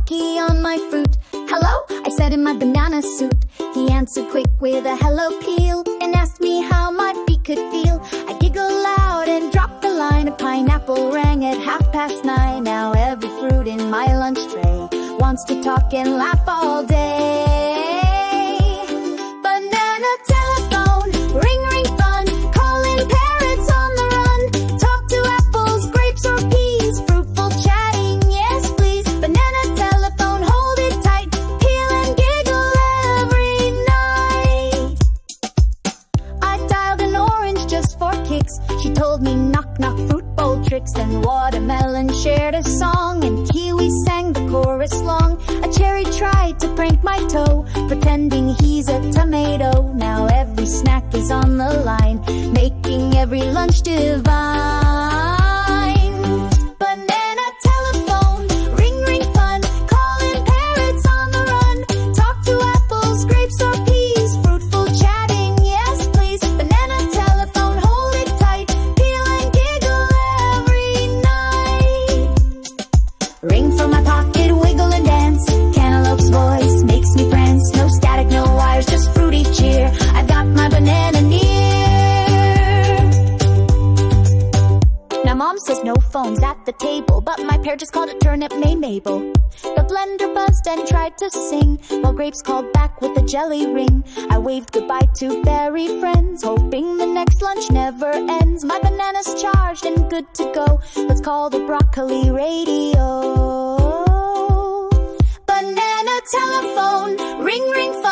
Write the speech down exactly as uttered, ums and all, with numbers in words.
monkey on my fruit. Hello, I said in my banana suit. He answered quick with a hello peel and asked me how my feet could feel. I giggled loud and dropped the line. A pineapple rang at half past nine. Now every fruit in my lunch tray wants to talk and laugh all day. Banana telephone, ring ring fun, calling parrots on the run. Talk to apples, grapes or peas, fruitful chatting, yes please. Banana telephone, hold it tight, peel and giggle every night. I dialed an orange just for kicks. She told me knock knock fruit bowl tricks. And watermelon shared a song, and kiwi sang the chorus long. A cherry tried to prank my toe, pretending he's a tomato. Now every snack is on the line, making every lunch divine. Banana telephone, ring ring fun, calling parrots on the run. Talk to apples, grapes or peas, fruitful chatting, yes please. Banana telephone, hold it tight, peel and giggle every night. Ring from my pocket, wiggle and dance. Cantaloupe's voice makes me prance. No static, no wires, just fruity cheer. I've got my banana near. Now mom says no phones at the table, but my pear just called a turnip named Mabel. The blender buzzed and tried to sing, while grapes called back with a jelly ring. I waved goodbye to berry friends, hoping the next lunch never ends. My banana's charged and good to go. Let's call the broccoli radio. Banana telephone, ring ring